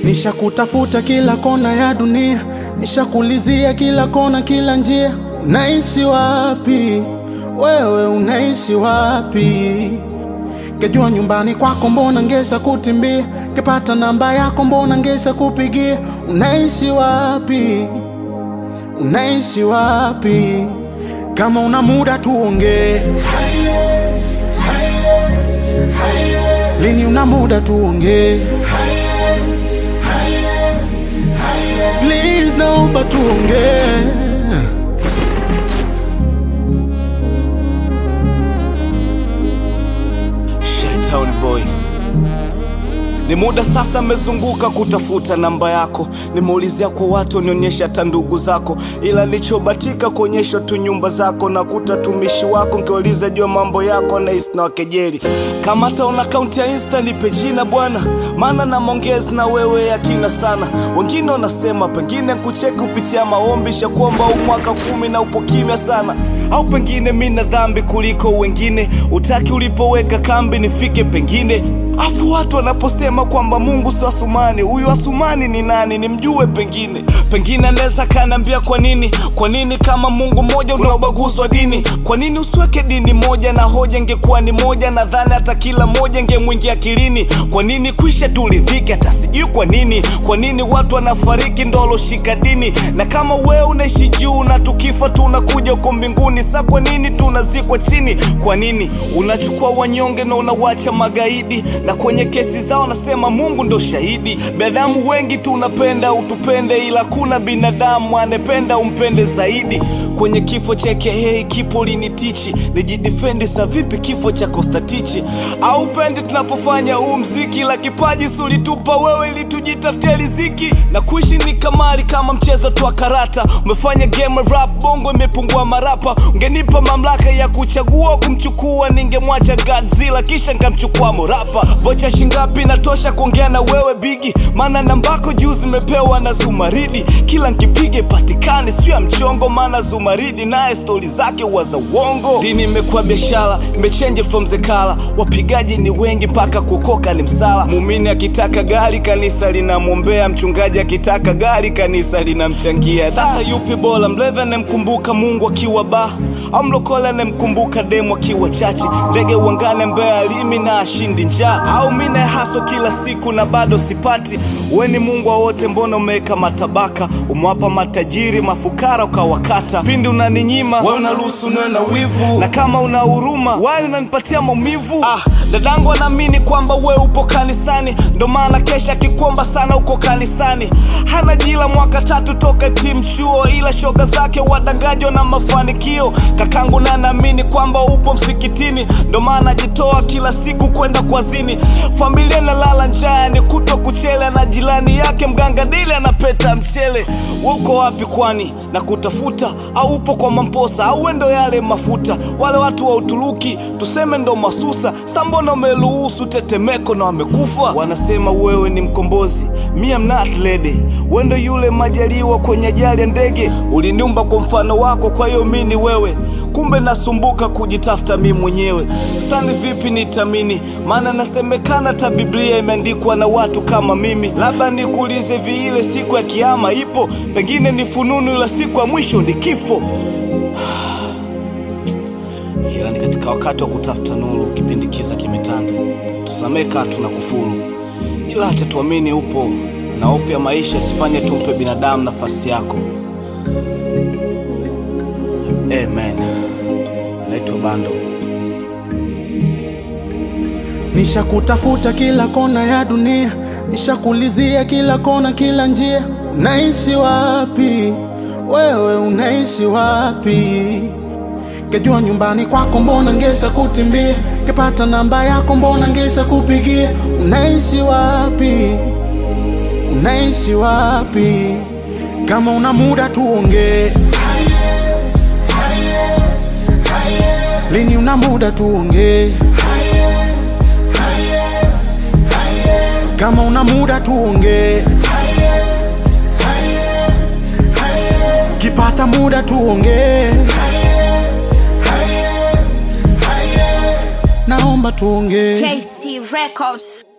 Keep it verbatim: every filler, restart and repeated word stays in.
Nishakutafuta kila kona ya dunia, nishakulizia kila kona kila njia. Unaishi wapi? Wewe unaishi wapi? Kejua nyumbani kwako mbona ngesha kutimbia, kepata namba yako mbona ngesha kupigia. Unaishi wapi? Unaishi wapi? Kama una muda tuongee. Lini una muda tuongee? Please naomba tuongee. Shaitani boy. Ni muda sasa mezunguka kutafuta namba yako, nimeulizia kwa watu nionyesha hata ndugu zako, ila nilichobatika kuonyesha tu nyumba zako na kutatumishi wako. Nkiuliza jua mambo yako na isna wakejeli. Kama hata una account ya Insta nipe jina bwana, maana na mongezi na wewe yakina sana. Wengine wanasema pengine kucheki kupitia maombi, shakuomba huu mwaka kumi na upo kimya sana. Au pengine mimi na dhambi kuliko wengine, utaki ulipoweka kambi nifike pengine. Afu watu wanaposema kwamba Mungu si Asumani, huyu Asumani ni nani nimjue pengine. Pengine anaweza kanambia kwa nini, kwa nini kama Mungu mmoja unaubaguzwa dini? Kwa nini usiweke dini moja na hoja ingekuwa ni moja? Nadhani hata kila moja ingemwingia akilini. Kwa nini kuisha tulidhike hata sijui kwa nini? Kwa nini watu wanafariki ndolo shika dini? Na kama wewe unaishi juu na tukifa tunakuja uko mbinguni, sa kwa nini tunazikwa chini? Kwa nini unachukua wanyonge na unawacha magaidi? Na kwenye kesi zao nasema Mungu ndo shahidi. Binadamu wengi tunapenda utupende, ila kuna binadamu anependa umpende zaidi. Kwenye kifo cheke hey kipo linitichi, nijidefendi sa vipi kifo cha Kostatichi? Au pende tunapofanya huu mziki, la kipaji sulitupa wewe ili tujitafutie riziki. Na kuishi ni kamari kama mchezo tu karata, umefanya game rap bongo imepungua marapa. Ungenipa mamlaka ya kuchagua kumchukua, ningemwacha Godzilla kisha ngamchukua morapa. Vocha shingapi natosha kuongea na wewe bigi, maana nambako juu zimepewa na Zumaridi. Kila nkipige patikane sio mchongo, maana Zumaridi naye story zake waza uongo. Dini imekuwa biashara, imechange from zekala. Wapigaji ni wengi mpaka kukoka ni msala. Muumini akitaka gari kanisa linamwombea, mchungaji akitaka gari kanisa linamchangia. Sasa yupi bora, mlevi anemkumbuka Mungu akiwa ba, au mlokole anemkumbuka demo akiwa chachi? Ndege uangane mbea alimi na ashindi njaa, au mine haso kila siku na bado sipati? We ni Mungu wa wote mbona umeweka matabaka, umewapa matajiri mafukara ukawakata? Pindi unaninyima wewe unaruhusu niwe na wivu, na kama una huruma wewe unanipatia maumivu. Ah, dadangu anaamini kwamba wewe upo kanisani, ndo maana kesha kikuomba sana uko kanisani. Hana jila mwaka tatu toka team chuo, ila shoga zake wadangajo na mafanikio. Kakangu na naamini kwamba upo msikitini, ndo maana jitoa kila siku kwenda kwa zini. Familia na lala njaa ni kuto kuchele, na jilani yake mganga dile anapeta mchele. Uko wapi kwani na kutafuta? Au upo kwa mamposa au wendo yale mafuta? Wale watu wa Uturuki tuseme ndo masusa, sambona umeruhusu tetemeko na wamekufa? Wanasema wewe ni mkombozi, me am not lady. Wendo yule majaliwa kwenye ajali ya ndege, uliniumba kwa mfano wako kwa hiyo mimi ni wewe. Kumbe nasumbuka kujitafuta mimi mwenyewe. Sani vipi nitamini, maana nasemekana ta Biblia imeandikwa na watu kama mimi. Labda nikuulize vile siku ya kiyama ipo, pengine ni fununu ila siku ya mwisho ni kifo. Ila ni katika wakati wa kutafuta nuru, kipindi kiza kimetanda. Tusameka tunakufuru, ila hata tuamini upo, na hofu ya maisha sifanye tumpe binadamu nafasi yako. Amen. Naitwa Bando. Nishakutafuta kila kona ya dunia, nishakulizia kila kona kila njia. Unaishi wapi? Wewe unaishi wapi? Kejua nyumbani kwako mbona ngesha kutimbia, kepata namba yako mbona ngesha kupigia. Unaishi wapi? Unaishi wapi? Kama una muda tuongee. Lini una muda tuongee? Kama una muda tuongee. Kipata muda tuongee. Naomba tuongee. K C Records.